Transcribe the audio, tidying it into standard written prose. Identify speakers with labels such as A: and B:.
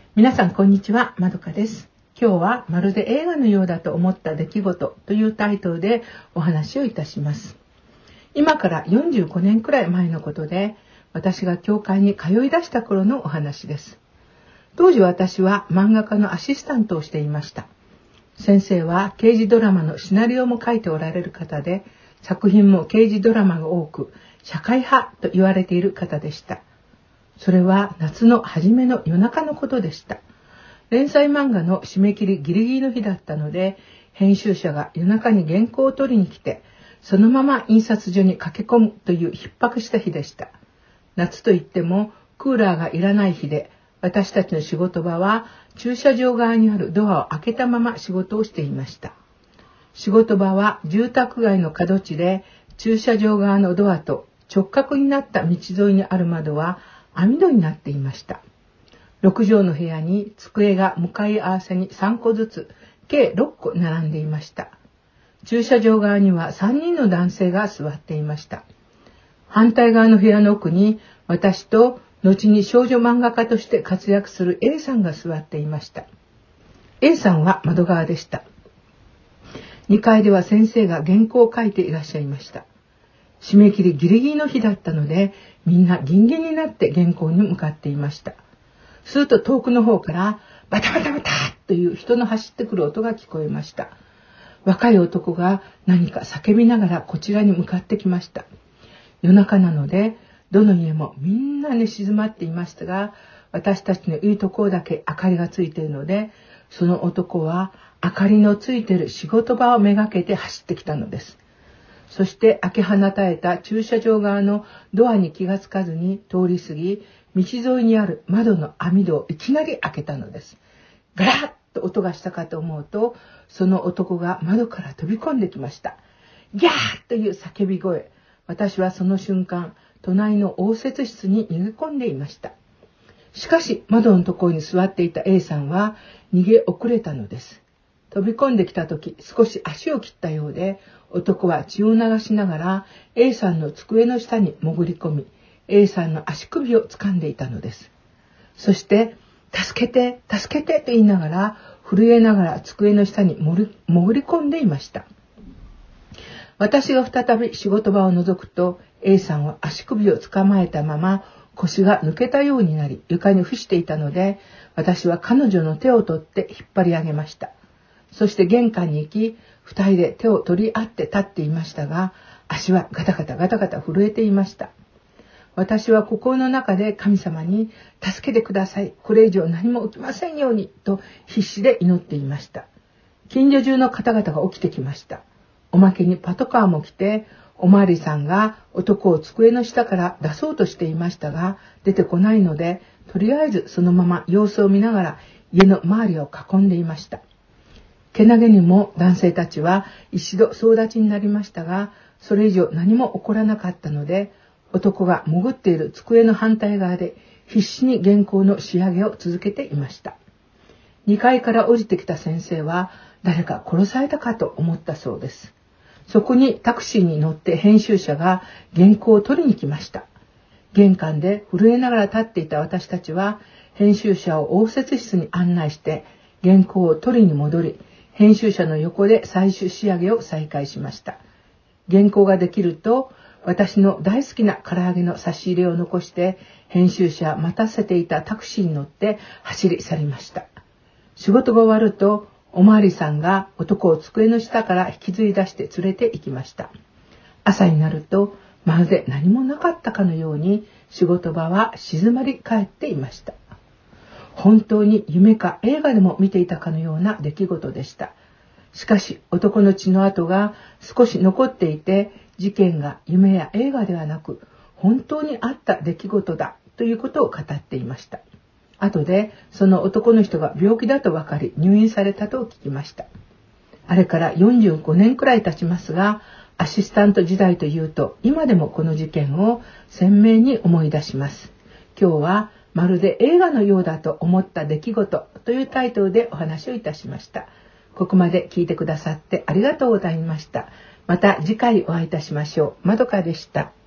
A: 皆さんこんにちは、まどかです。今日はまるで映画のようだと思った出来事というタイトルでお話をいたします。今から45年くらい前のことで、私が教会に通い出した頃のお話です。当時私は漫画家のアシスタントをしていました。先生は刑事ドラマのシナリオも書いておられる方で、作品も刑事ドラマが多く、社会派と言われている方でした。それは夏の初めの夜中のことでした。連載漫画の締め切りギリギリの日だったので、編集者が夜中に原稿を取りに来て、そのまま印刷所に駆け込むという逼迫した日でした。夏といってもクーラーがいらない日で、私たちの仕事場は駐車場側にあるドアを開けたまま仕事をしていました。仕事場は住宅街の角地で、駐車場側のドアと直角になった道沿いにある窓は網戸になっていました。6畳の部屋に机が向かい合わせに3個ずつ、計6個並んでいました。駐車場側には3人の男性が座っていました。反対側の部屋の奥に私と後に少女漫画家として活躍する A さんが座っていました。A さんは窓側でした。2階では先生が原稿を書いていらっしゃいました。締め切りギリギリの日だったので、みんなギンギンになって原稿に向かっていました。すると遠くの方からバタバタバタという人の走ってくる音が聞こえました。若い男が何か叫びながらこちらに向かってきました。夜中なのでどの家もみんな寝静まっていましたが、私たちのいいところだけ明かりがついているので、その男は明かりのついている仕事場をめがけて走ってきたのです。そして開け放たれた駐車場側のドアに気がつかずに通り過ぎ、道沿いにある窓の網戸をいきなり開けたのです。ガラッと音がしたかと思うと、その男が窓から飛び込んできました。ギャーという叫び声。私はその瞬間、隣の応接室に逃げ込んでいました。しかし窓のところに座っていた A さんは逃げ遅れたのです。飛び込んできた時、少し足を切ったようで、男は血を流しながら A さんの机の下に潜り込み、A さんの足首を掴んでいたのです。そして、助けて、助けてと言いながら、震えながら机の下に潜り込んでいました。私が再び仕事場を覗くと、A さんは足首を捕まえたまま、腰が抜けたようになり、床に伏していたので、私は彼女の手を取って引っ張り上げました。そして玄関に行き、二人で手を取り合って立っていましたが、足はガタガタガタガタ震えていました。私は心の中で神様に助けてください。これ以上何も起きませんようにと必死で祈っていました。近所中の方々が起きてきました。おまけにパトカーも来て、おまわりさんが男を机の下から出そうとしていましたが、出てこないので、とりあえずそのまま様子を見ながら家の周りを囲んでいました。けなげにも男性たちは一度総立ちになりましたが、それ以上何も起こらなかったので、男が潜っている机の反対側で必死に原稿の仕上げを続けていました。2階から降りてきた先生は誰か殺されたかと思ったそうです。そこにタクシーに乗って編集者が原稿を取りに来ました。玄関で震えながら立っていた私たちは編集者を応接室に案内して原稿を取りに戻り、編集者の横で最終仕上げを再開しました。原稿ができると、私の大好きな唐揚げの差し入れを残して、編集者待たせていたタクシーに乗って走り去りました。仕事が終わると、おまわりさんが男を机の下から引きずり出して連れて行きました。朝になると、まるで何もなかったかのように、仕事場は静まり返っていました。本当に夢か映画でも見ていたかのような出来事でした。しかし男の血の跡が少し残っていて、事件が夢や映画ではなく本当にあった出来事だということを語っていました。後でその男の人が病気だと分かり入院されたと聞きました。あれから45年くらい経ちますが、アシスタント時代というと今でもこの事件を鮮明に思い出します。今日はまるで映画のようだと思った出来事というタイトルでお話をいたしました。ここまで聞いてくださってありがとうございました。また次回お会いいたしましょう。まどかでした。